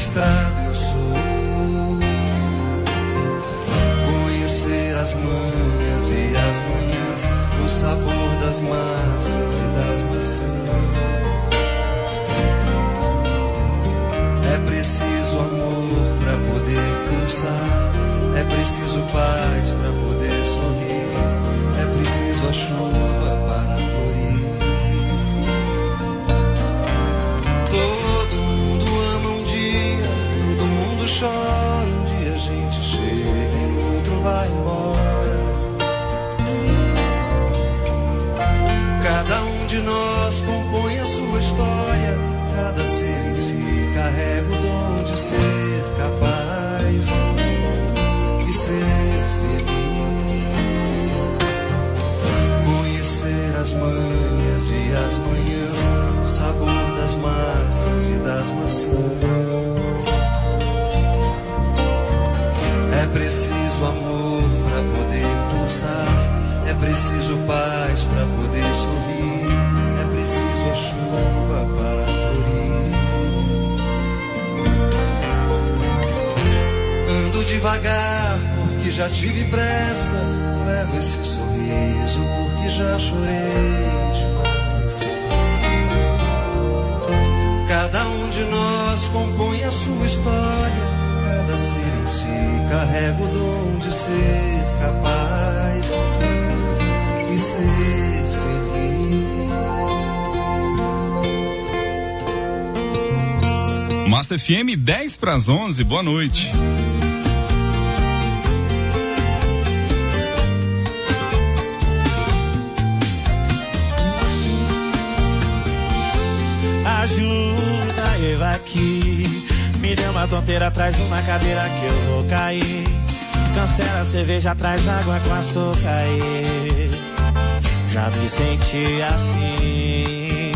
estrada eu sou. Conhecer as manhas e as manhãs, o sabor das massas e das maçãs. É preciso amor pra poder pulsar, é preciso paz pra poder sorrir, é preciso a chuva para florir. Todo mundo ama um dia, todo mundo chora, um dia a gente chega e no outro vai embora. Cada um de nós compõe a sua história, cada ser em si carrega o dom de ser capaz e ser feliz. Conhecer as manhas e as manhãs, o sabor das massas e das maçãs. É preciso amor pra poder pulsar, é preciso paz pra poder sorrir, é preciso a chuva para florir. Ando devagar porque já tive pressa, levo esse sorriso porque já chorei demais. Cada um de nós compõe a sua história, cada ser em si carrega o dom de ser capaz e ser feliz. Massa FM 10:11, boa noite. Ajuda eu aqui, me deu uma tonteira, traz uma cadeira que eu vou cair. Cancela a cerveja, traz água com açúcar aí. Já me senti assim.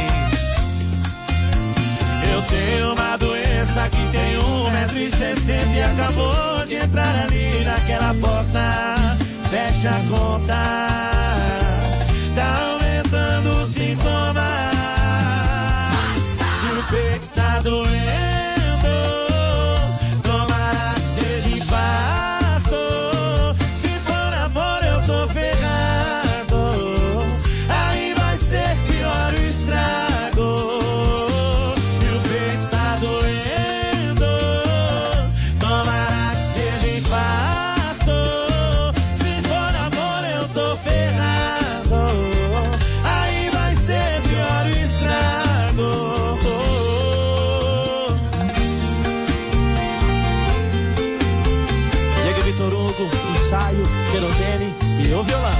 Eu tenho uma doença que tem 1,60 m e acabou de entrar ali naquela porta. Fecha a conta, tá aumentando os sintomas. E o peito tá doendo, tomara que seja infarto. Se for amor eu tô ferrado, aí vai ser pior o estrago. E o peito tá doendo, tomara que seja infarto. Se for amor eu tô ferrado, aí vai ser pior o estrago. Ensaio, querosene e o violão.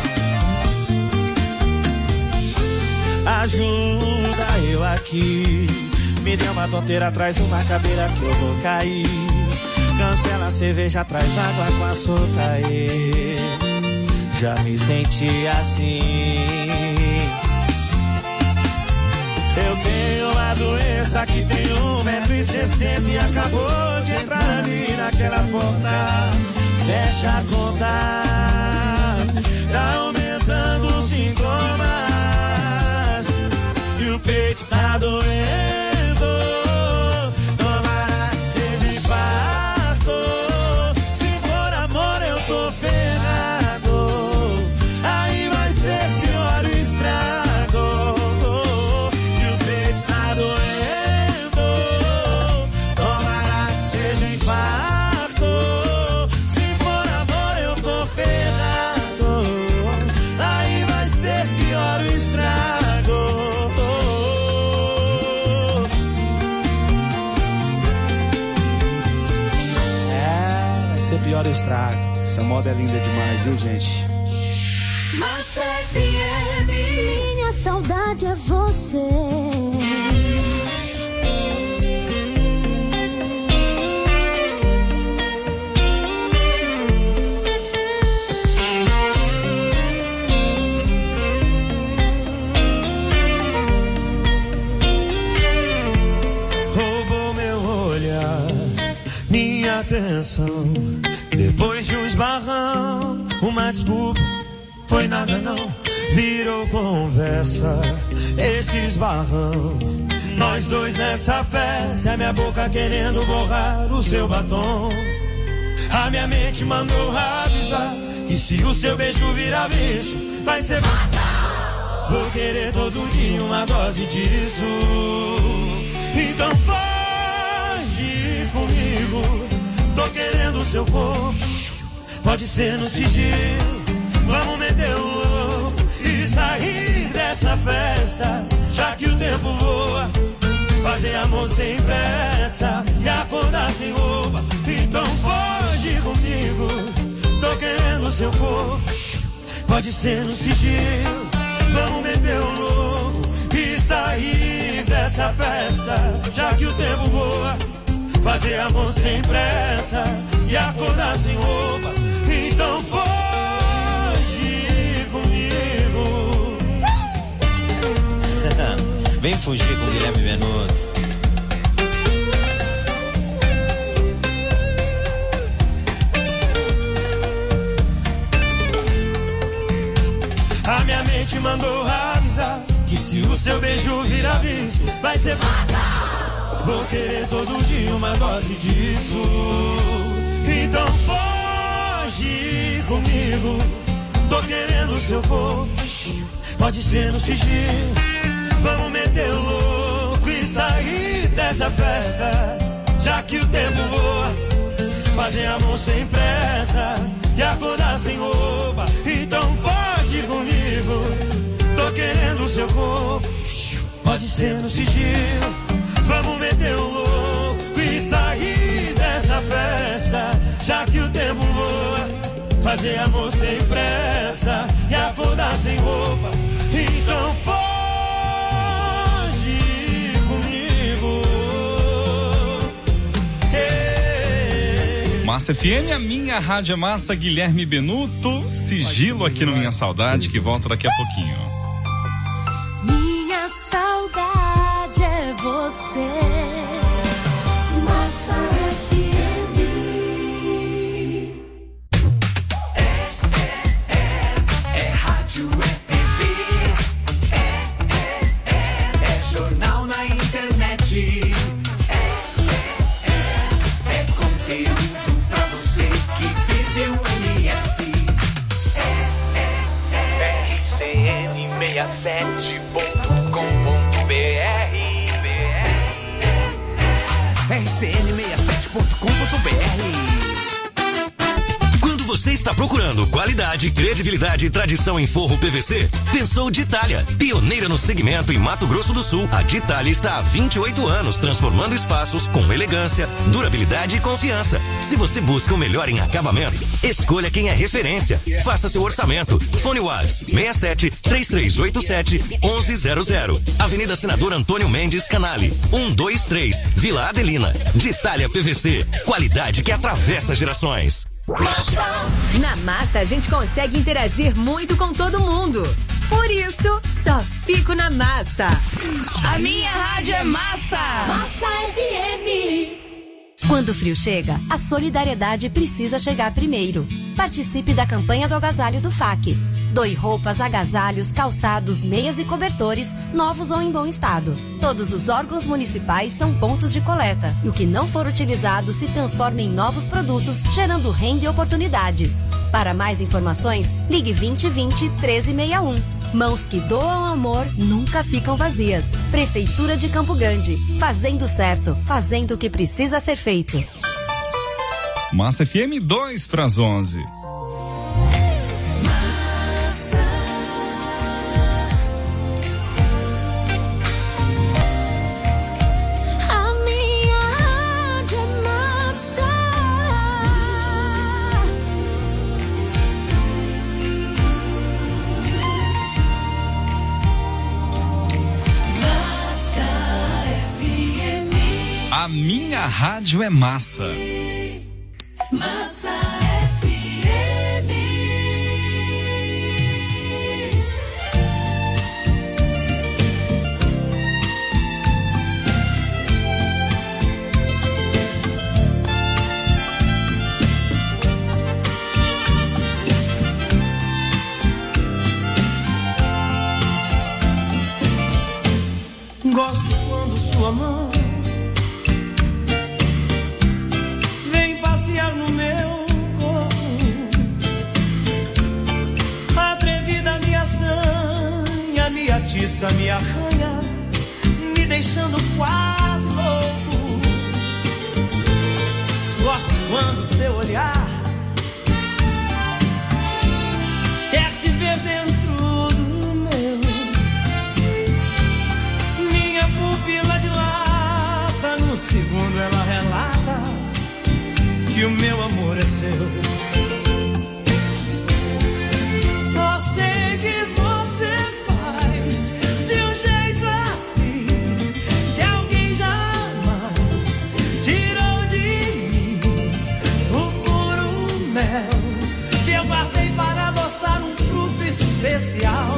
Ajuda eu aqui, me deu uma tonteira, traz uma cadeira que eu vou cair. Cancela a cerveja, traz água com açúcar aí. Já me senti assim. Eu tenho uma doença que tem 1,60 m e acabou de entrar ali naquela porta. Fecha a conta, tá aumentando os sintomas. E o peito tá doendo, tomara que seja infarto. Se for amor eu tô ferrado, aí vai ser pior o estrago. E o peito tá doendo, tomara que seja infarto. Aí vai ser pior o estrago. É, vai ser pior o estrago. Essa moda é linda demais, viu, gente? Massa FM, minha saudade é você. Atenção, depois de um esbarrão, uma desculpa, foi nada não, virou conversa. Esse esbarrão Nós dois nessa festa, é minha boca querendo borrar o seu batom. A minha mente mandou avisar que se o seu beijo virar vício, vai ser fatal. Vou querer todo dia uma dose disso. Então foge comigo, tô querendo o seu corpo. Pode ser no sigilo, vamos meter o louco e sair dessa festa, já que o tempo voa. Fazer amor sem pressa e acordar sem roupa. Então foge comigo, tô querendo o seu corpo. Pode ser no sigilo, vamos meter o louco e sair dessa festa, já que o tempo voa. Fazer amor sem pressa e acordar sem roupa. Então foge comigo. Vem fugir com Guilherme Benuto. A minha mente mandou avisar que se o seu beijo virar vício, vai ser fatal. Vou querer todo dia uma dose disso. Então foge comigo, tô querendo o seu corpo. Pode ser no sigilo, vamos meter o louco e sair dessa festa, já que o tempo voa. Fazer amor sem pressa e acordar sem roupa. Então foge comigo, tô querendo o seu corpo. Pode ser no sigilo, vamos meter o louco e sair dessa festa, já que o tempo voa. Fazer amor sem pressa e acordar sem roupa. Então foge comigo. Massa FM, a minha rádio é massa. Guilherme Benuto, Sigilo aqui no Minha Saudade, que volta daqui a pouquinho. Minha saudade é você. Massa FM. É rádio, é TV, é jornal na internet, é conteúdo pra você que vive o MS. RCN67.com.br RCN67.com.br. Quando você está procurando qualidade, credibilidade e tradição em forro PVC, pensou Ditalia. Pioneira no segmento em Mato Grosso do Sul, a Ditalia está há 28 anos transformando espaços com elegância, durabilidade e confiança. Se você busca o melhor em acabamento, escolha quem é referência. Faça seu orçamento. Fone WhatsApp 67 3387 1100. Avenida Senador Antônio Mendes Canale, 123, Vila Adelina. Ditalia PVC, qualidade que atravessa gerações. Na Massa a gente consegue interagir muito com todo mundo. Por isso, só fico na Massa. A minha rádio é Massa. Massa FM. Quando o frio chega, a solidariedade precisa chegar primeiro. Participe da campanha do agasalho do FAC. Doe roupas, agasalhos, calçados, meias e cobertores, novos ou em bom estado. Todos os órgãos municipais são pontos de coleta, e o que não for utilizado se transforma em novos produtos, gerando renda e oportunidades. Para mais informações, ligue 2020 1361. Mãos que doam amor nunca ficam vazias. Prefeitura de Campo Grande. Fazendo certo, fazendo o que precisa ser feito. Massa FM 2:11. A minha rádio é massa. Massa FM. Gosto quando sua mão vem passear no meu corpo, atrevida me assanha, me atiça, me arranha, me deixando quase louco. Gosto quando seu olhar quer te ver dentro do meu. Minha pupila dilata, no segundo ela relata que o meu amor é seu. Só sei que você faz de um jeito assim que alguém jamais tirou de mim o puro mel que eu guardei para adoçar um fruto especial.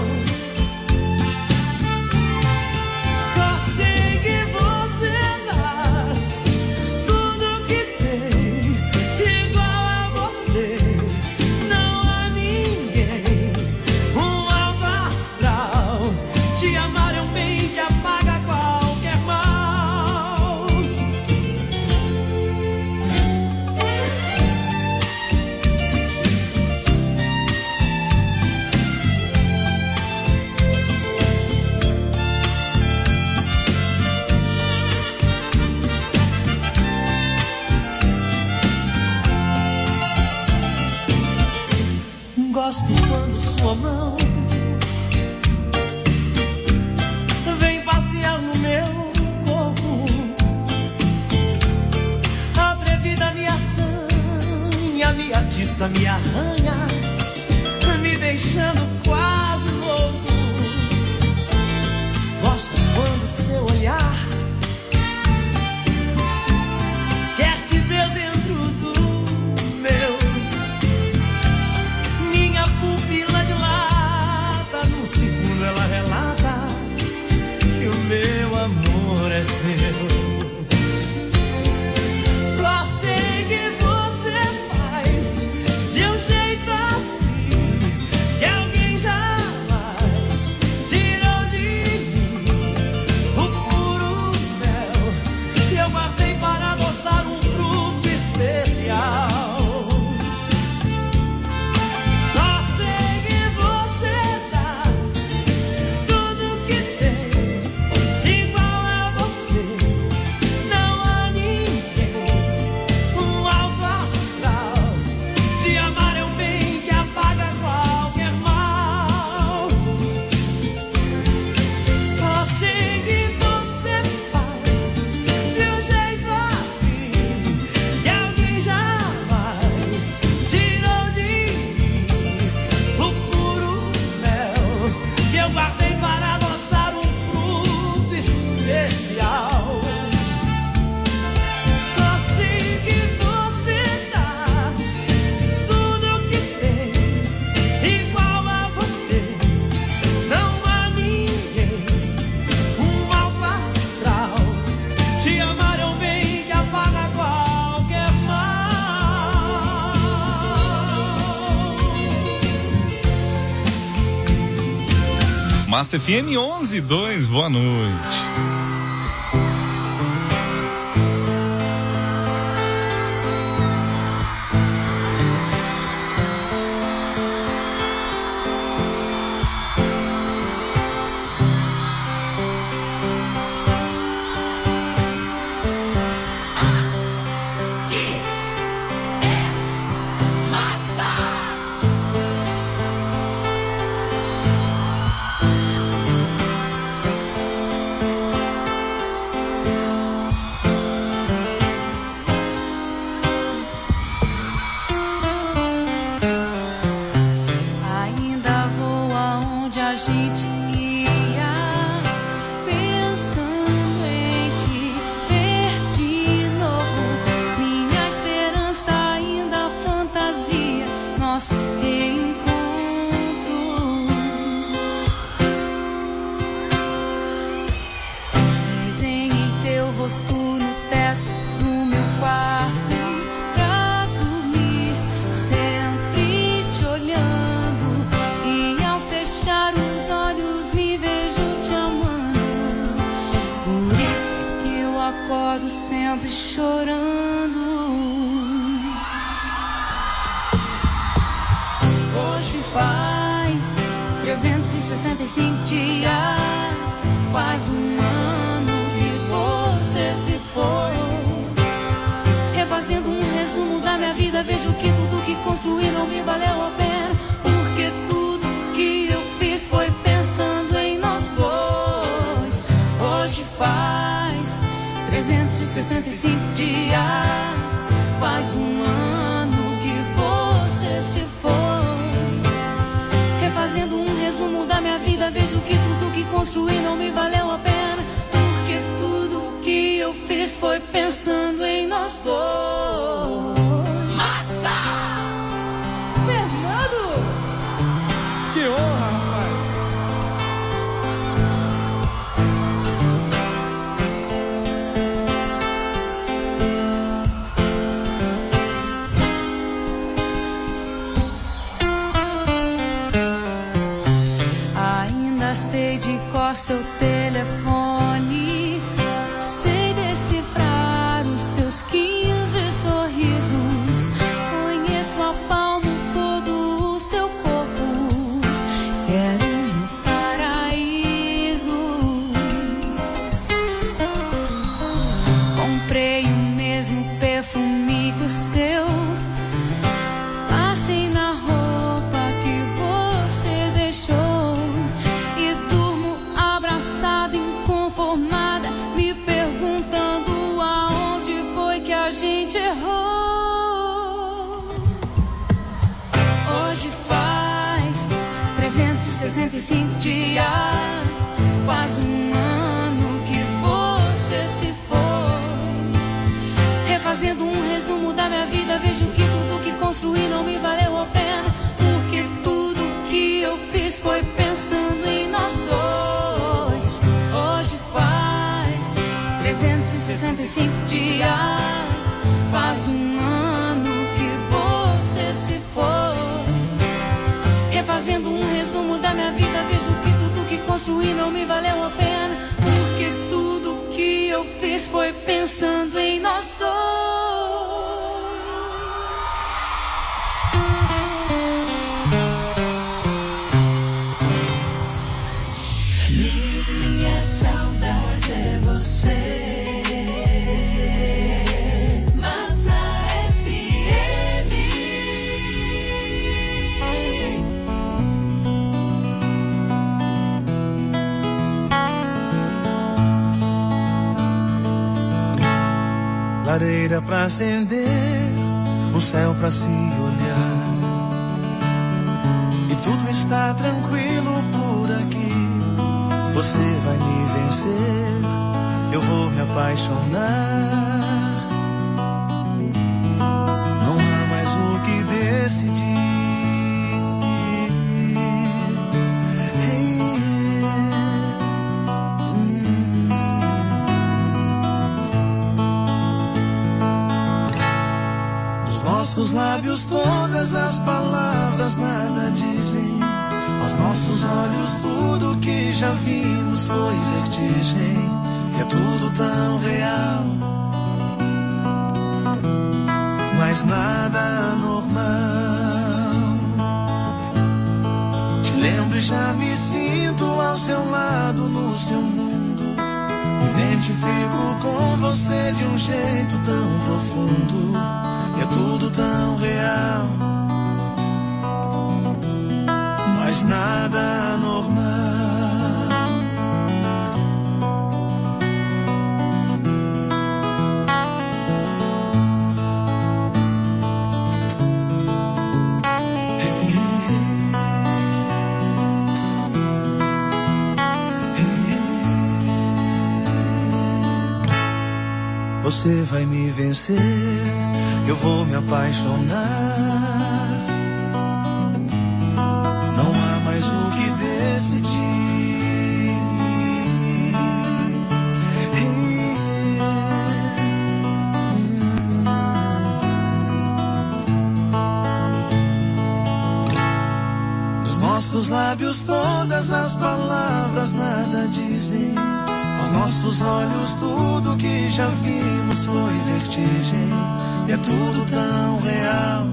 Só sei que você dá tudo que tem, igual a você não há ninguém. Um alto astral, te amar é um bem que apaga qualquer mal. Gosto quando sua mão vem passear no meu corpo, atrevida me assanha, me atiça, me arranha, me deixando quase louco. Gosto quando seu olhar quer te ver dentro do meu. Minha pupila dilata, no segundo ela relata que o meu amor é seu. Só sei que você faz de um jeito assim que alguém jamais tirou de mim o puro mel que eu guardei para adoçar um fruto especial. Só sei que você dá tudo que tem, igual a você não há ninguém. Um alto astral, te amar é um bem que apaga qualquer mal. Só sei que você faz de um jeito assim que alguém jamais tirou de mim o puro mel que eu guardei para adoçar um fruto especial. Só sei que você dá tudo que tem, igual a você não há ninguém. Um alto astral, te amar é um bem que apaga qualquer mal. Massa FM 11:02, boa noite. Ainda vou aonde a gente ia, pensando em te ver de novo. Minha esperança ainda fantasia nosso reencontro. Desenhei teu rosto no teto do meu quarto pra dormir, sempre te olhando, e ao fechar os olhos me vejo te amando. lado, sempre chorando. Hoje faz 365 dias, faz um ano que você se foi. Refazendo um resumo da minha vida, vejo que tudo que construí não me valeu a pena, porque tudo que eu fiz foi pensando em nós dois. Hoje faz 365 dias, faz um ano que você se foi. Refazendo um resumo da minha vida, vejo que tudo que construí não me valeu a pena, porque tudo que eu fiz foi pensando em nós dois. Massa! Fernando! Que honra, rapaz! Ainda sei de cor seu telefone, sei decifrar os teus 15 sorrisos, conheço a palmo todo o seu corpo, quero um paraíso. Comprei o mesmo perfume que o seu, passei na roupa que você deixou e durmo abraçada, inconformada, me perguntando aonde foi que a gente errou. Hoje faz 365 dias, faz um ano que você se foi. Refazendo um resumo da minha vida, vejo que tudo que construí não me valeu a pena, porque tudo que eu fiz foi pensando em nós dois. Hoje faz 365 dias, faz um ano que você se foi. Refazendo um resumo da minha vida, vejo que tudo que construí não me valeu a pena, porque tudo que eu fiz foi pensando em nós dois. Minha saudade é você. Massa FM. Lareira pra acender, o céu pra se olhar, e tudo está tranquilo por aqui. Você vai me vencer, eu vou me apaixonar. Não há mais o que decidir. Nos nossos lábios todas as palavras nada dizem. Aos nossos olhos tudo que já vimos foi vertigem. E é tudo tão real, mas nada normal. Te lembro e já me sinto ao seu lado no seu mundo. Me identifico com você de um jeito tão profundo. E é tudo tão real, mas nada normal. Você vai me vencer, eu vou me apaixonar. Não há mais o que decidir. Dos nossos lábios todas as palavras nada dizem. Aos nossos olhos tudo que já vimos foi vertigem, e é tudo tão real,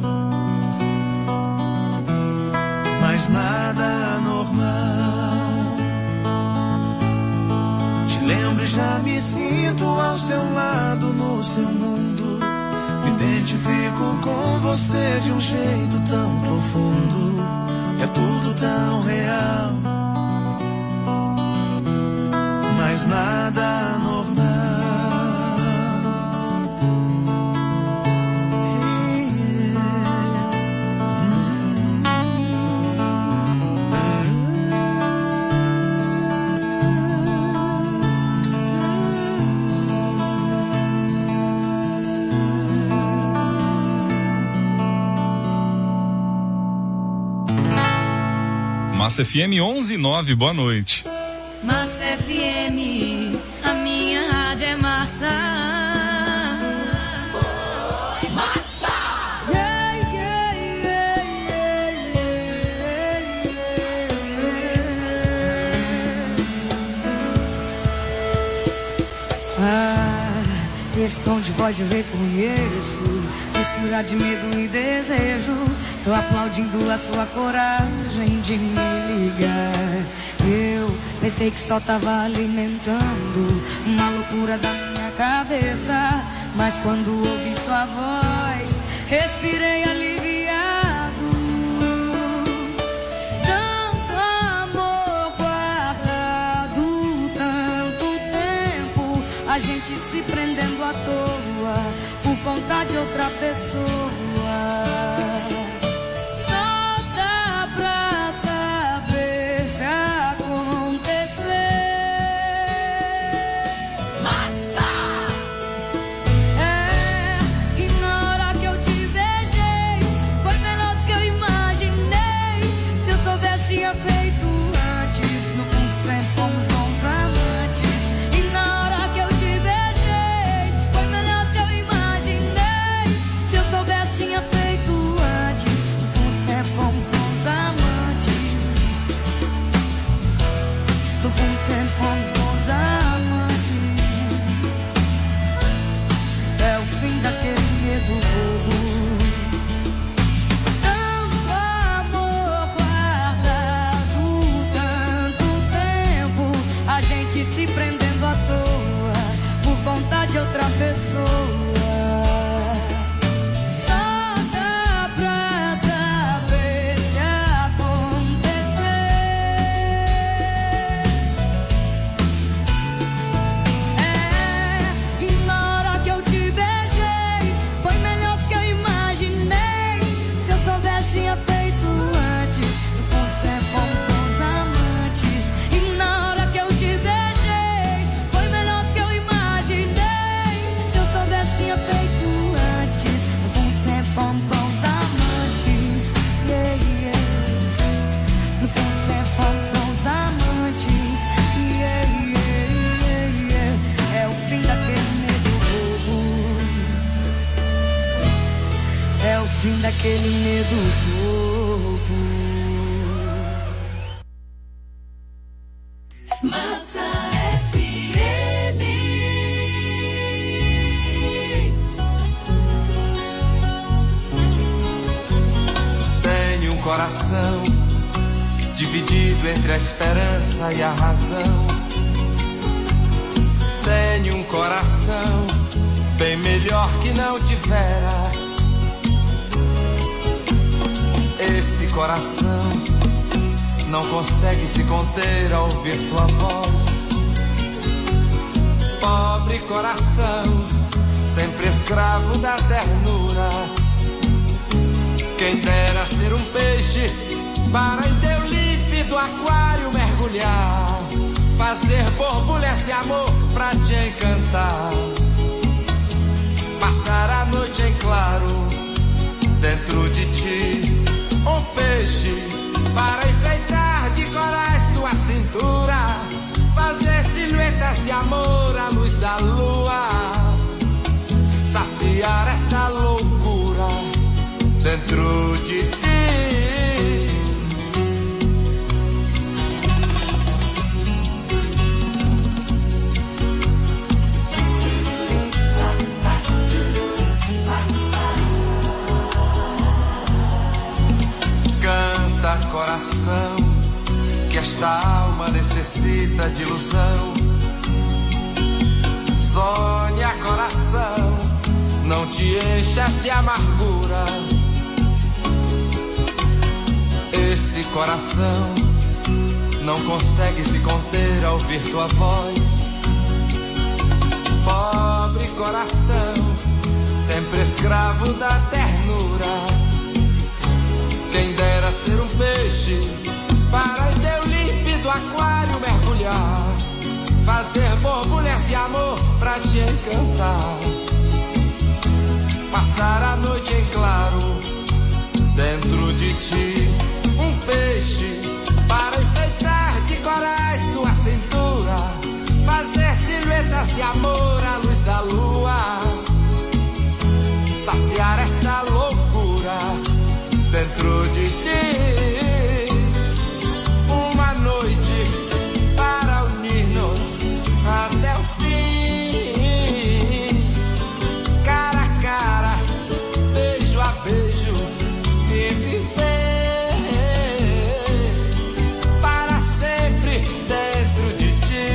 mas nada normal. Te lembro e já me sinto ao seu lado, no seu mundo. Me identifico com você de um jeito tão profundo, e é tudo tão real, mas nada normal. Massa FM 11:09, boa noite. Massa FM, a minha rádio é massa. Massa! Esse tom de voz eu reconheço, mistura de medo e desejo. Tô aplaudindo a sua coragem de me ligar. Eu pensei que só tava alimentando uma loucura da minha cabeça, mas quando ouvi sua voz, respirei aliviado. Tanto amor guardado, tanto tempo, a gente se prendendo à toa por conta de outra pessoa. Se prendendo à toa por conta de outra pessoa. Só dá pra saber se acontecer. E na hora que eu te beijei, foi melhor do que eu imaginei. Se eu soubesse, tinha feito antes. No fundo, sempre fomos bons amantes. E na hora que eu te beijei, tinha feito antes. No fundo sempre fomos bons amantes, yeah, yeah. No fundo sempre fomos bons amantes, yeah, yeah, yeah. É o fim daquele medo bobo, é o fim daquele medo bobo. Massa coração dividido entre a esperança e a razão. Tenho um coração bem melhor que não tivera. Esse coração não consegue se conter ao ouvir tua voz. Pobre coração, sempre escravo da ternura. Quem dera ser um peixe para em teu límpido aquário mergulhar, fazer borbulhas de amor pra te encantar, passar a noite em claro dentro de ti. Um peixe para enfeitar de corais tua cintura, fazer silhuetas de amor à luz da lua, saciar esta loucura dentro de ti. necessita de ilusão. Sonha, coração, não te enchas de amargura. Esse coração não consegue se conter ao ouvir tua voz. Pobre coração, sempre escravo da ternura. Quem dera ser um peixe para em teu límpido aquário mergulhar, fazer borbulhas de amor pra te encantar, passar a noite em claro dentro de ti. Um peixe para enfeitar de corais tua cintura, fazer silhuetas de amor à luz da lua, saciar esta loucura dentro de ti. Uma noite para unir-nos até o fim, cara a cara, beijo a beijo, e viver para sempre dentro de ti.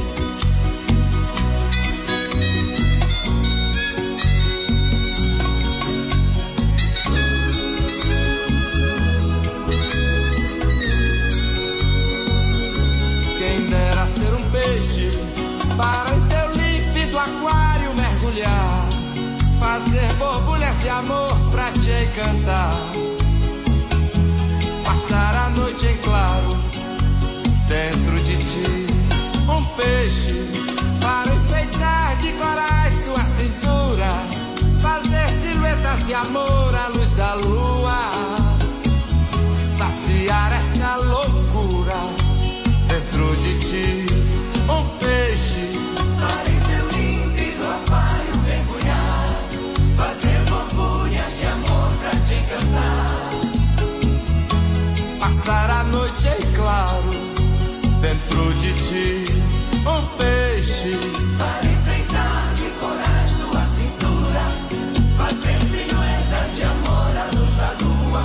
Quem dera ser um peixe para em teu límpido aquário mergulhar, fazer borbulhas de amor pra te encantar, passar a noite em claro dentro de ti. Um peixe para enfeitar de corais tua cintura, fazer silhuetas de amor à luz da lua, saciar esta loucura dentro de ti. Um peixe para em teu límpido aquário mergulhar, fazer borbulhas de amor pra te encantar, passar a noite em claro dentro de ti. Um peixe para enfeitar de corais tua cintura, fazer silhuetas de amor à luz da lua,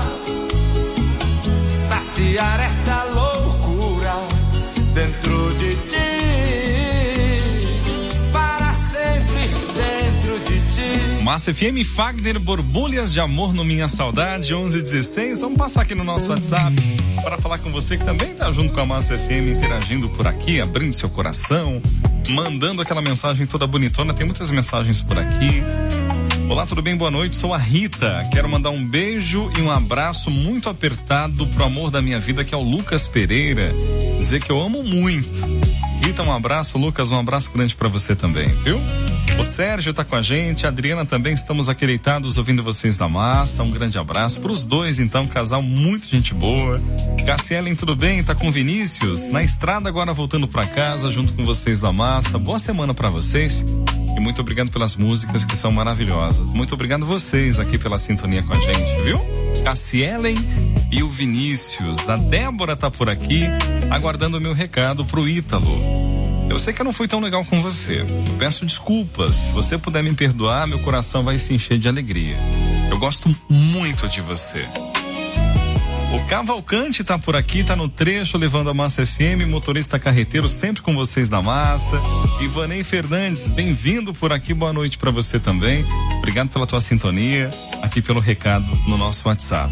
saciar esta loucura dentro de ti, para sempre dentro de ti. Massa FM, Fagner, borbulhas de amor no Minha Saudade, 11:16. Vamos passar aqui no nosso WhatsApp para falar com você que também tá junto com a Massa FM, interagindo por aqui, abrindo seu coração, mandando aquela mensagem toda bonitona. Tem muitas mensagens por aqui. Olá, tudo bem? Boa noite, sou a Rita. Quero mandar um beijo e um abraço muito apertado pro amor da minha vida, que é o Lucas Pereira. Dizer que eu amo muito. Rita, um abraço. Lucas, um abraço grande pra você também, viu? O Sérgio tá com a gente, a Adriana também, estamos aqui deitados ouvindo vocês da Massa. Um grande abraço pros dois, então, casal muito gente boa. Cassielen, tudo bem? Tá com o Vinícius? Na estrada agora voltando pra casa, junto com vocês da Massa. Boa semana pra vocês. E muito obrigado pelas músicas que são maravilhosas. Muito obrigado vocês aqui pela sintonia com a gente, viu? Cassielen e o Vinícius. A Débora tá por aqui, aguardando o meu recado pro Ítalo. Eu sei que eu não fui tão legal com você. Eu peço desculpas. Se você puder me perdoar, meu coração vai se encher de alegria. Eu gosto muito de você. O Cavalcante tá por aqui, tá no trecho levando a Massa FM, motorista carreteiro sempre com vocês da Massa. Ivanei Fernandes, bem-vindo por aqui, boa noite pra você também. Obrigado pela tua sintonia, aqui pelo recado no nosso WhatsApp.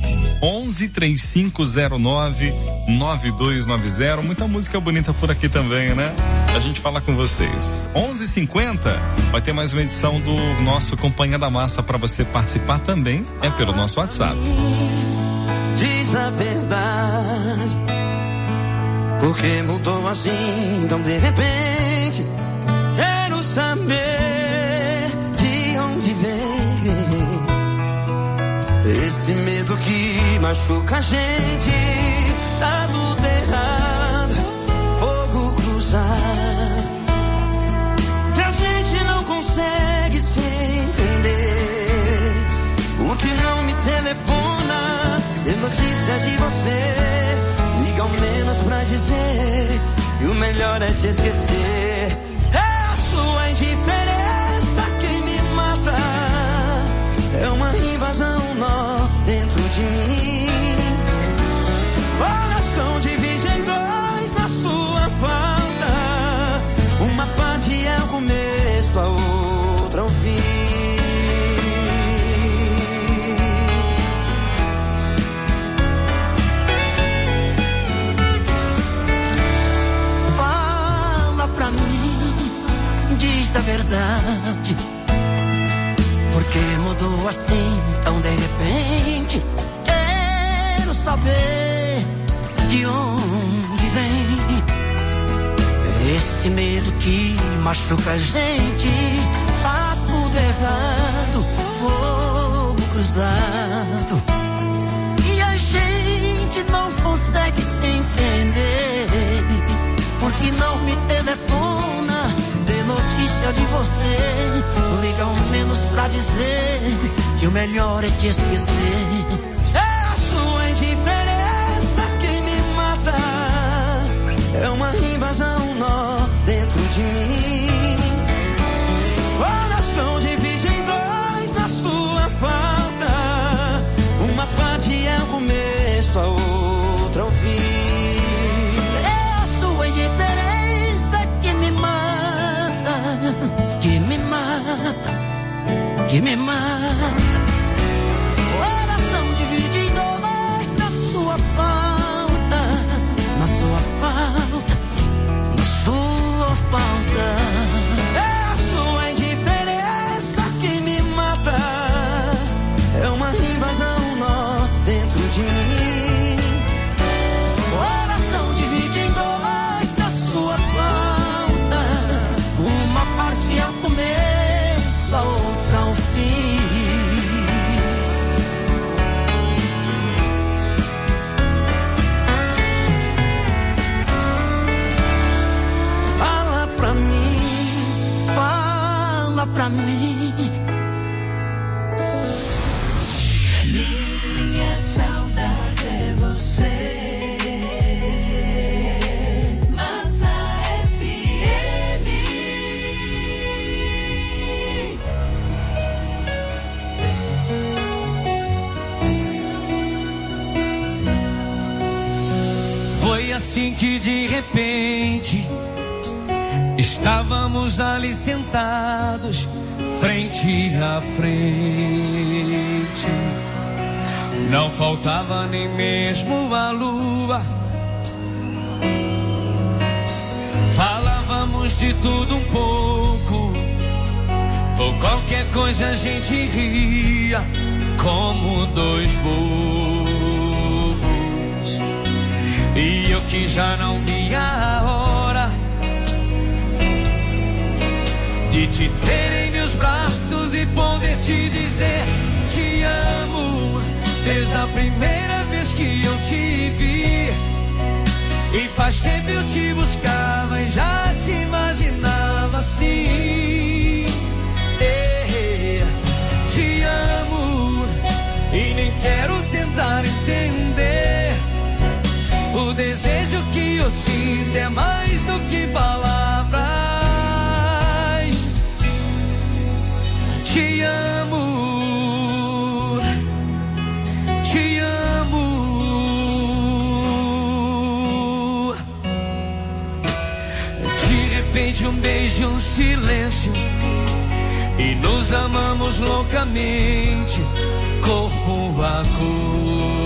11-3509-9290, muita música bonita por aqui também, né? A gente fala com vocês. 11h50, vai ter mais uma edição do nosso Companhia da Massa pra você participar também, é pelo nosso WhatsApp. Diz a verdade, porque mudou assim tão de repente. Quero saber de onde vem esse medo que machuca a gente. Tá tudo errado, fogo cruzar, que a gente não consegue se entender. O que não me telefona, dê notícias de você, liga ao menos pra dizer, e o melhor é te esquecer. É a sua indiferença que me mata, é uma invasão, um nó dentro de mim. Coração divide em dois na sua falta, começo, a outra é um fim. Fala pra mim, diz a verdade. Por que mudou assim tão de repente? Quero saber de onde vem esse medo que machuca a gente. Tá tudo errado, fogo cruzado, e a gente não consegue se entender. Porque não me telefona, dê notícia de você. Liga ao menos pra dizer que o melhor é te esquecer. É a sua indiferença que me mata. É uma invasão, um nó dentro de mim. Coração divide em dois na sua falta. Uma parte é o começo, a outra é o fim. É a sua indiferença que me mata, que me mata, que me mata. Coração divide em dois na sua falta, na sua falta, na sua falta. É a sua indiferença que me mata. É uma invasão, um nó dentro de mim. Coração divide em dois na sua falta. Uma parte é o começo, a outra é o fim. Fala pra mim, Fala pra mim. Minha saudade é você. Massa FM. Foi assim que de repente estávamos ali sentados, frente a frente. Não faltava nem mesmo a lua. Falávamos de tudo um pouco, ou qualquer coisa a gente ria, como dois bobos. E eu que já não via a hora de te ter em meus braços e poder te dizer te amo, desde a primeira vez que eu te vi. E faz tempo eu te buscava e já te imaginava assim. Te amo e nem quero tentar entender. O desejo que eu sinto é mais do que palavras. Te amo, te amo. De repente um beijo, um silêncio, e nos amamos loucamente, corpo a corpo.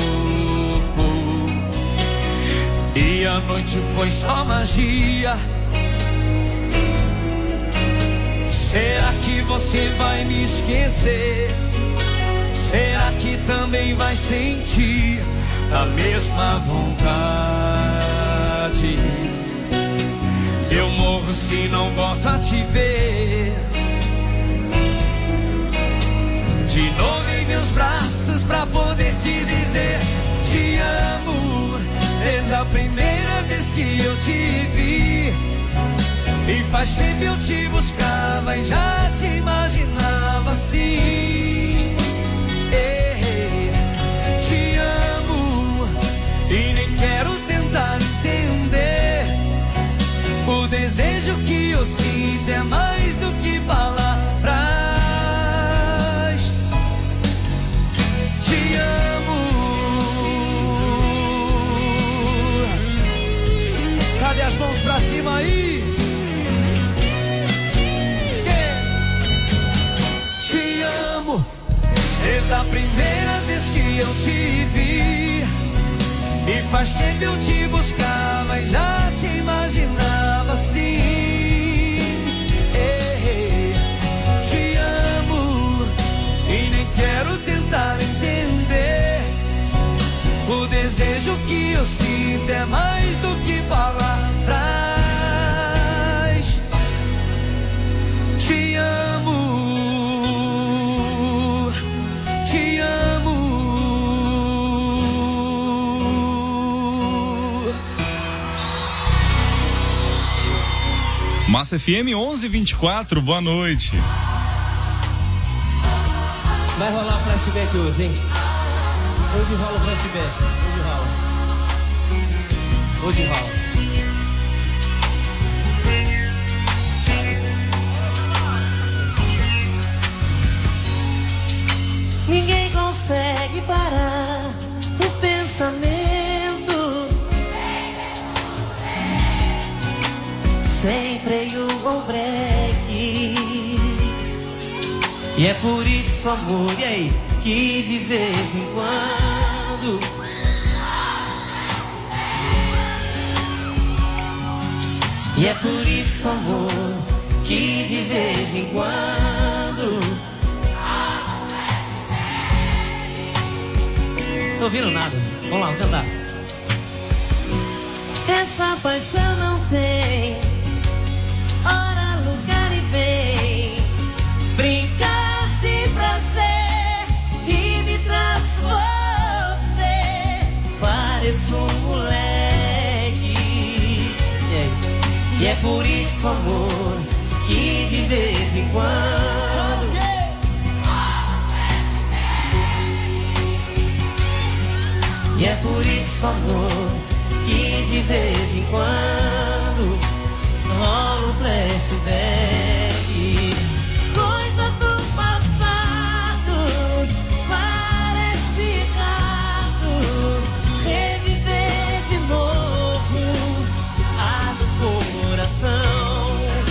E a noite foi só magia. Será que você vai me esquecer? Será que também vai sentir a mesma vontade? Eu morro se não volto a te ver de novo em meus braços, pra poder te dizer te amo, desde a primeira vez que eu te vi. E faz tempo eu te buscava e já te imaginava assim. Te amo e nem quero tentar entender. O desejo que eu sinto é mais do que palavras. Te amo. Cadê as mãos pra cima aí? a primeira vez que eu te vi. E faz tempo eu te buscava e já te imaginava assim. Te amo e nem quero tentar entender. O desejo que eu sinto é mais do que palavras. Te amo, te amo. Massa FM 11:24, boa noite. Vai rolar o flashback hoje, hein? Hoje rola o flashback. Hoje rola. Ninguém consegue parar o pensamento sem freio ou breque. E é por isso, amor, e aí, que de vez em quando e é por isso, amor, que de vez em quando Tô ouvindo nada, vamos lá, vamos cantar. Essa paixão não tem hora, lugar e vem brincar de prazer e me traz você. Pareço um moleque. E é por isso, amor, que de vez em quando e é por isso, amor, que de vez em quando rola um flashback. Coisas do passado, parece errado reviver de novo a do coração.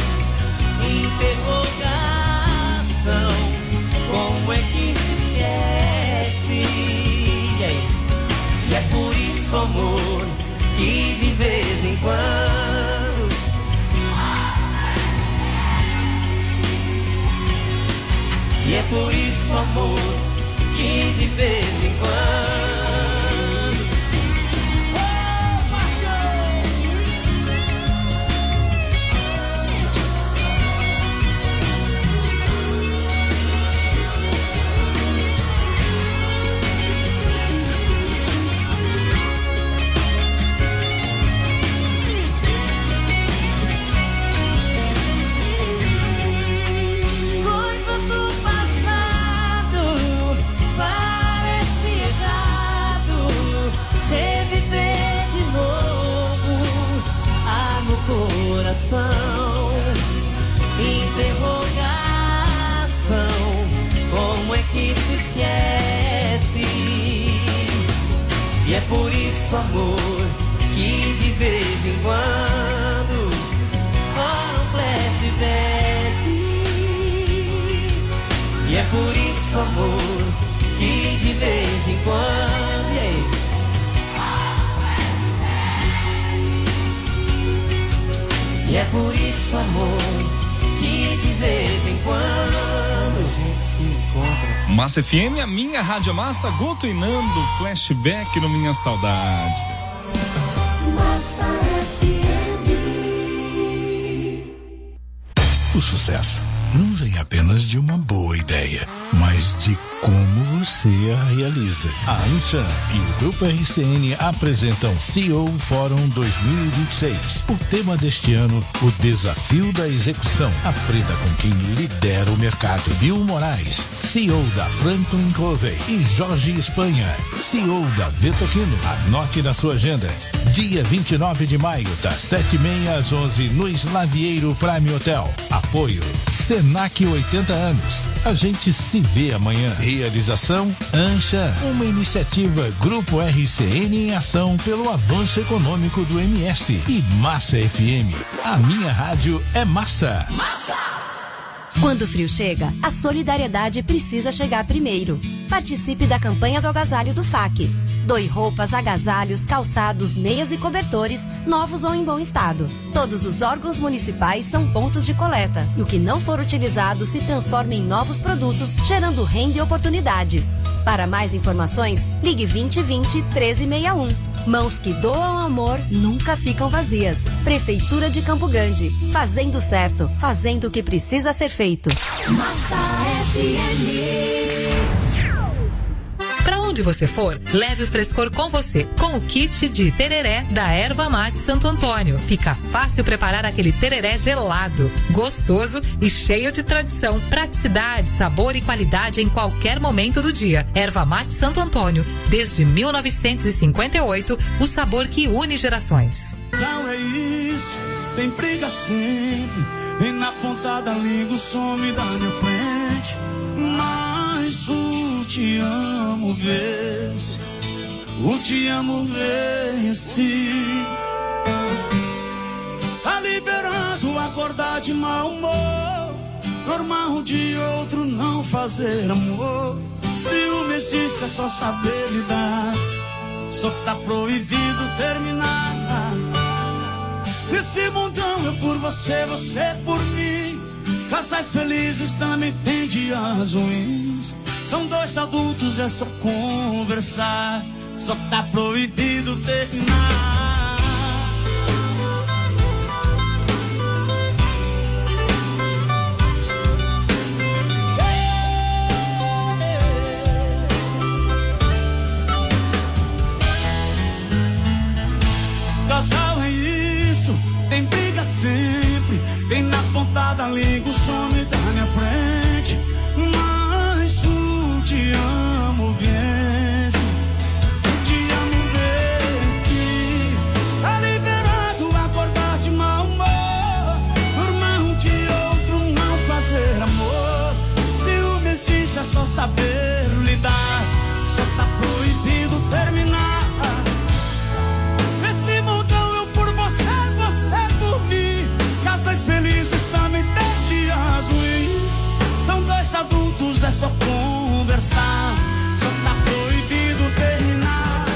Interrogação, como é que se esquece? E é por isso, amor, que de vez em quando e é por isso, amor, que de vez em quando interrogação, como é que se esquece? E é por isso, amor, que de vez em quando rola um flashback. E é por isso, amor, que de vez em quando e é por isso, amor, que de vez em quando a gente se encontra. Massa FM, a minha Rádio Massa, Guto e Nando, flashback no Minha Saudade. Massa FM. O sucesso não vem apenas de uma boa ideia, mas de como você a realiza. A Anshan e o Grupo RCN apresentam CEO Fórum 2026. O tema deste ano, o desafio da execução. Aprenda com quem lidera o mercado. Bill Moraes, CEO da Franklin Covey, e Jorge Espanha, CEO da Vetoquino. Anote na sua agenda. Dia 29 de maio, das 7h30 às 11h, no Slavieiro Prime Hotel. Apoio Senac 80 anos. A gente se vê amanhã. Realização Anshan, uma iniciativa Grupo RCN em ação pelo avanço econômico do MS. E Massa FM. A minha rádio é massa. Massa! Quando o frio chega, a solidariedade precisa chegar primeiro. Participe da campanha do agasalho do FAC. Doe roupas, agasalhos, calçados, meias e cobertores, novos ou em bom estado. Todos os órgãos municipais são pontos de coleta, e o que não for utilizado se transforma em novos produtos, gerando renda e oportunidades. Para mais informações, ligue 2020 1361. Mãos que doam amor nunca ficam vazias. Prefeitura de Campo Grande. Fazendo certo, fazendo o que precisa ser feito. Massa FM. Pra onde você for, leve o frescor com você, com o kit de tereré da Erva Mate Santo Antônio. Fica fácil preparar aquele tereré gelado, gostoso e cheio de tradição, praticidade, sabor e qualidade em qualquer momento do dia. Erva Mate Santo Antônio, desde 1958, o sabor que une gerações. Não é isso, tem briga sempre, e na ponta da língua some da minha frente, mas o te amo vence, o te amo vence. Tá liberando acordar de mau humor, normal de outro não fazer amor. Ciúme existe, é só saber lidar, só tá proibido terminar. Nesse mundão eu por você, você por mim. Casais felizes também tem dias ruins. São dois adultos, é só conversar, só tá proibido terminar. Casal é isso, tem briga sempre, tem na ponta da língua, some da minha frente, mas o te amo vence, o te amo vence. Tá liberado acordar de mau humor, normal de outro não fazer amor. Ciúme existe, é só saber lidar, só tá proibido terminar. Casais felizes também tem dias ruins. São dois adultos, é só conversar, só tá proibido terminar.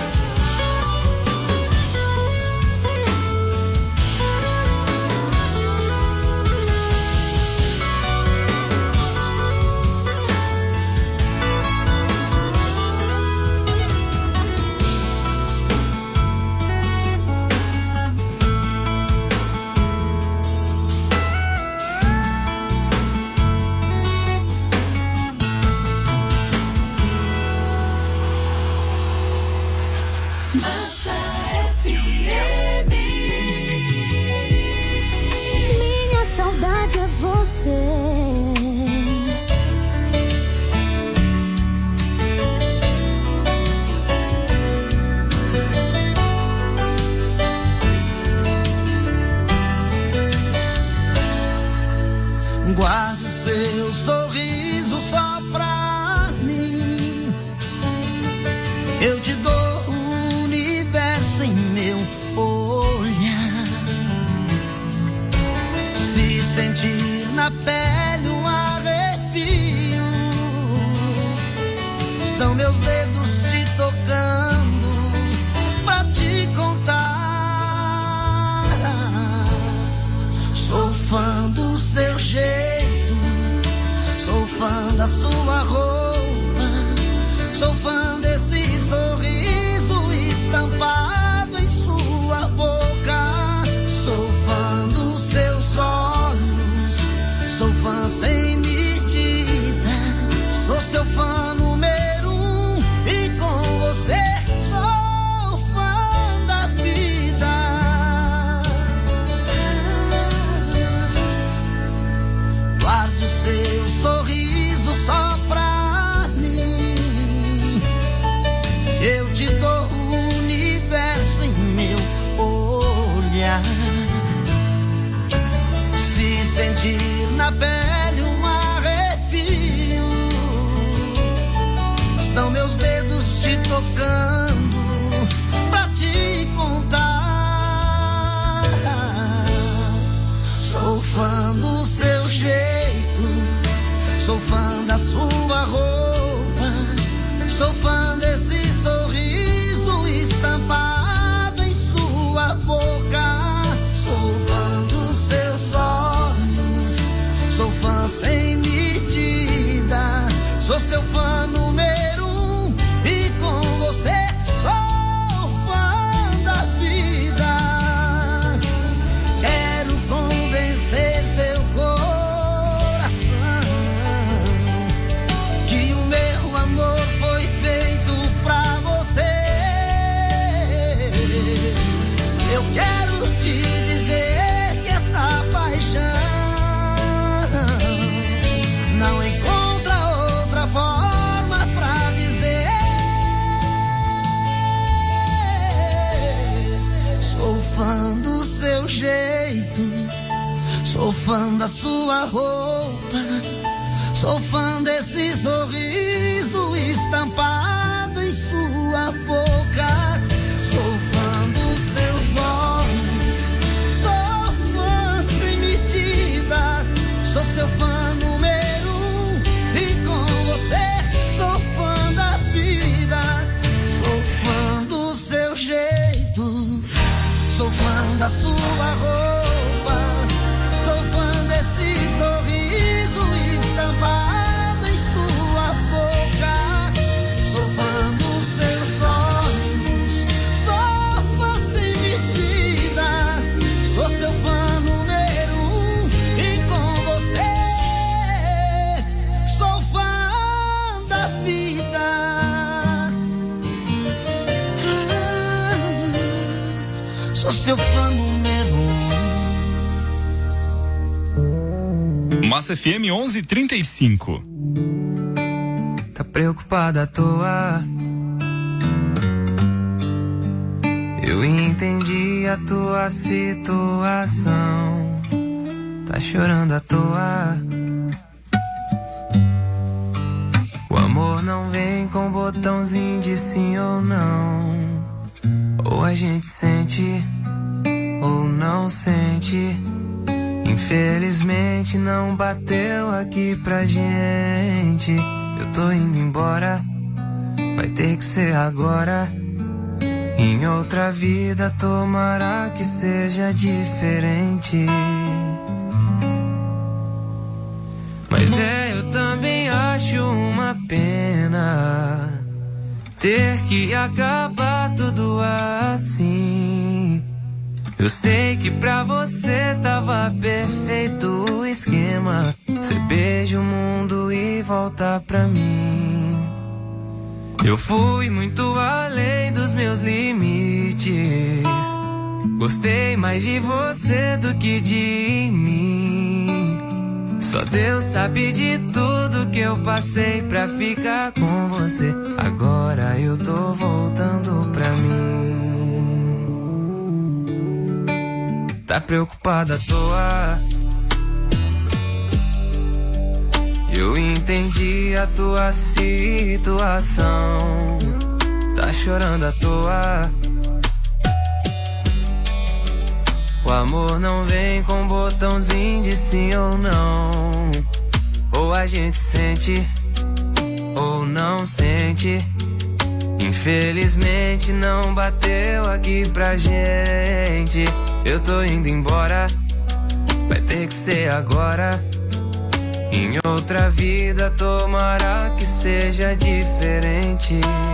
Você guardo seu sorriso só pra mim. Eu te dou o universo em meu olhar. Se sentir na pele um arrepio, são meus dedos te tocando pra te contar. Sou fã do seu jeito, sou fã da sua roupa, sou fã desse sorriso estampado em sua boca. Sou fã dos seus olhos, sou fã sem medida, sou seu fã número 1 e com você sou fã da vida. Guarde seu sorriso só pra mim. Sou fã da sua roupa, sou fã desse sorriso estampado em sua boca. Sou fã dos seus olhos, sou fã sem medida. Sou seu fã número 1 e com você sou fã da vida. Quero convencer seu coração que o meu amor foi feito pra você. Eu quero te dizer que esta paixão não encontra outra forma pra dizer. Sou fã do seu jeito, sou fã da sua roupa, sou fã desse sorriso estampado em sua boca. Sou fã dos seus olhos, sou fã sem medida. Sou seu fã número 1 e com você sou fã da vida. Sou fã do seu jeito, sou fã da sua roupa, sou fã desse sorriso estampado em sua boca. Sou fã dos seus olhos, sou fã sem medida. Sou seu fã número 1 e com você sou fã da vida. Sou seu fã número 1. Massa FM 11:35. Tá preocupada à toa? Eu entendi a tua situação. Tá chorando à toa? O amor não vem com botãozinho de sim ou não. Ou a gente sente ou não sente. Infelizmente não bateu aqui pra gente. Eu tô indo embora, vai ter que ser agora. Em outra vida tomara que seja diferente. Mas eu também acho uma pena ter que acabar tudo assim. Eu sei que pra você tava perfeito o esquema. Você beija o mundo e volta pra mim. Eu fui muito além dos meus limites. Gostei mais de você do que de mim. Só Deus sabe de tudo que eu passei pra ficar com você. Agora eu tô voltando pra mim. Tá preocupada à toa? Eu entendi a tua situação. Tá chorando à toa? O amor não vem com botãozinho de sim ou não. Ou a gente sente ou não sente. Infelizmente não bateu aqui pra gente. Eu tô indo embora, vai ter que ser agora. Em outra vida tomara que seja diferente.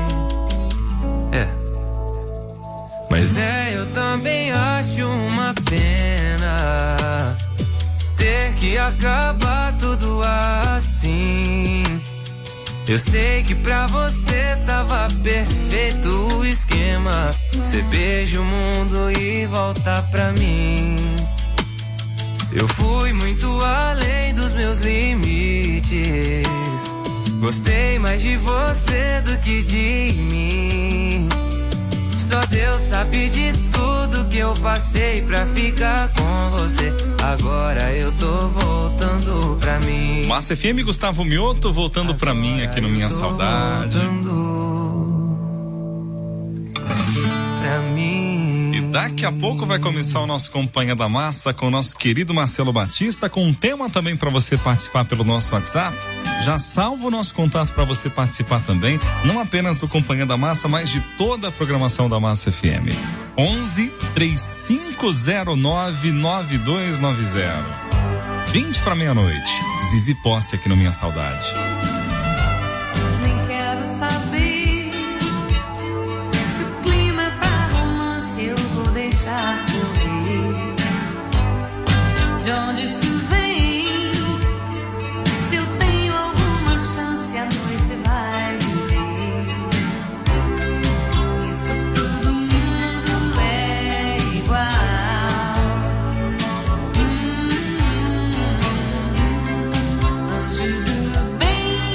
Mas eu também acho uma pena ter que acabar tudo assim. Eu sei que pra você tava perfeito o esquema. Você beija o mundo e volta pra mim. Eu fui muito além dos meus limites. Gostei mais de você do que de mim. Só Deus sabe de tudo que eu passei pra ficar com você. Agora eu tô voltando pra mim. Massa FM, Gustavo Mioto, voltando pra mim aqui no Minha Saudade. Pra mim. E Daqui a pouco vai começar o nosso Companhia da Massa com o nosso querido Marcelo Batista, com um tema também para você participar pelo nosso WhatsApp. Já salva o nosso contato para você participar também, não apenas do Companhia da Massa, mas de toda a programação da Massa FM. 11 3509 9290. 20 para meia-noite. Zizi Posse aqui no Minha Saudade. Nem quero saber se o clima é pra romance, eu vou deixar correr. De onde isso vem? Se eu tenho alguma chance, a noite vai dizer. Isso todo mundo é igual. Anjo do bem.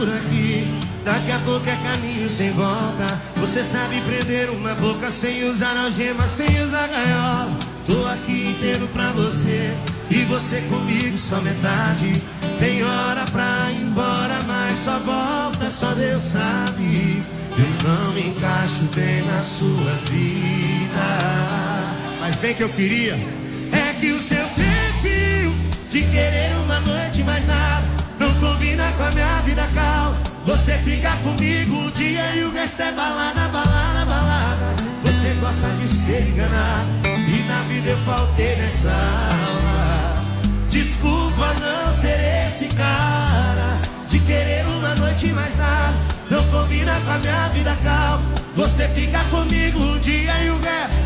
por aqui. Daqui a pouco é caminho sem volta. Você sabe prender uma boca sem usar algema, sem usar gaiola. Tô aqui inteiro pra você e você comigo só metade. Tem hora pra ir embora, mas só volta, só Deus sabe. Eu não me encaixo bem na sua vida. Mas bem que eu queria é que o seu perfil de querer uma noite mais nada não combina com a minha vida calma. Você fica comigo um dia e o resto é balada, balada, balada. Você gosta de ser enganado e na vida eu faltei nessa aula. Desculpa não ser esse cara de querer uma noite mais nada não combina com a minha vida calma. Você fica comigo um dia e o resto.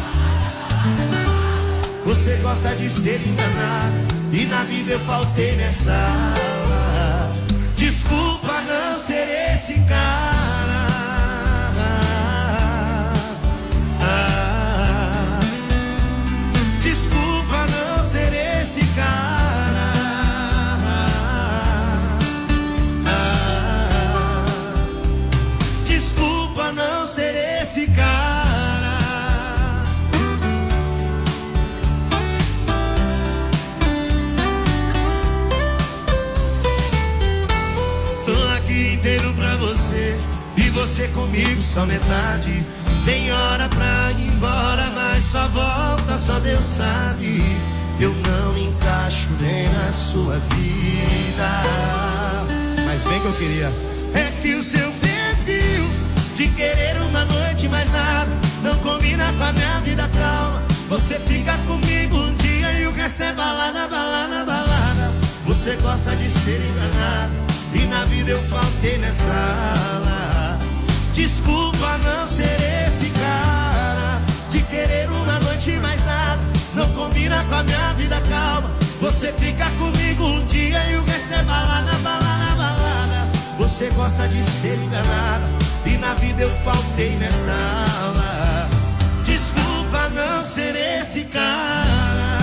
Você gosta de ser enganado e na vida eu faltei nessa aula. Desculpa não ser esse cara. Desculpa não ser esse cara. Desculpa não ser esse cara. Inteiro pra você e você comigo só metade. Tem hora pra ir embora, mas só volta, só Deus sabe. Eu não me encaixo nem na sua vida. Mas bem que eu queria é que o seu perfil de querer uma noite mais nada não combina com a minha vida calma. Você fica comigo um dia e o resto é balada, balada, balada. Você gosta de ser enganado e na vida eu faltei nessa aula. Desculpa não ser esse cara de querer uma noite mais nada não combina com a minha vida calma. Você fica comigo um dia e o resto é balada, balada, balada. Você gosta de ser enganada e na vida eu faltei nessa aula. Desculpa não ser esse cara.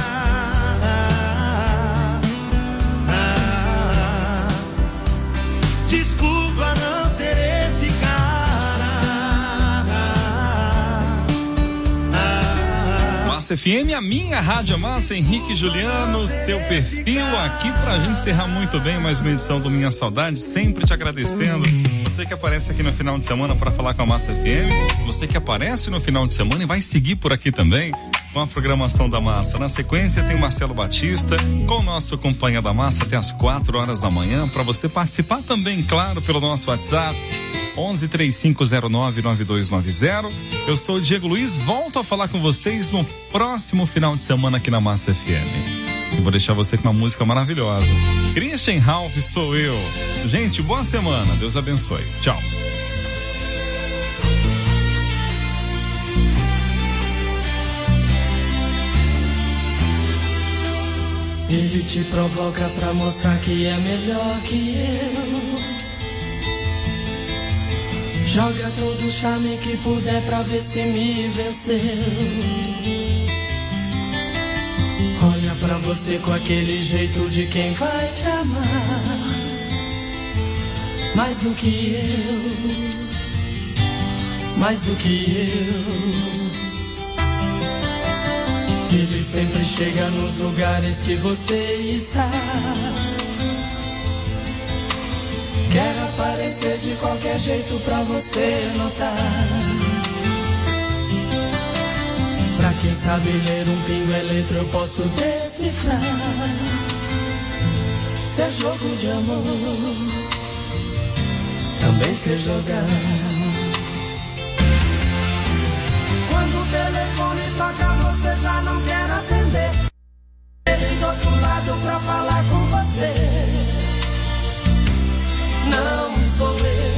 Desculpa não ser esse cara. Massa FM, a minha Rádio Massa, Henrique Juliano, seu perfil aqui pra gente encerrar muito bem mais uma edição do Minha Saudade, sempre te agradecendo. Você que aparece aqui no final de semana para falar com a Massa FM, você que aparece no final de semana e vai seguir por aqui também com a programação da Massa. Na sequência tem o Marcelo Batista com o nosso Companhia da Massa até as 4 horas da manhã, para você participar também, claro, pelo nosso WhatsApp 1135099290. Eu sou o Diego Luiz, volto a falar com vocês no próximo final de semana aqui na Massa FM. E vou deixar você com uma música maravilhosa. Christian Ralph, sou eu. Gente, boa semana, Deus abençoe. Tchau. Ele te provoca pra mostrar que é melhor que eu. Joga todo o charme que puder pra ver se me venceu. Olha pra você com aquele jeito de quem vai te amar mais do que eu, mais do que eu. Ele sempre chega nos lugares que você está. Quer aparecer de qualquer jeito pra você notar. Pra quem sabe ler um pingo é letra, eu posso decifrar. Se é jogo de amor, também sei jogar. Quando o telefone toca, você já não quer atender. Ele do outro lado pra falar com você. Não sou eu.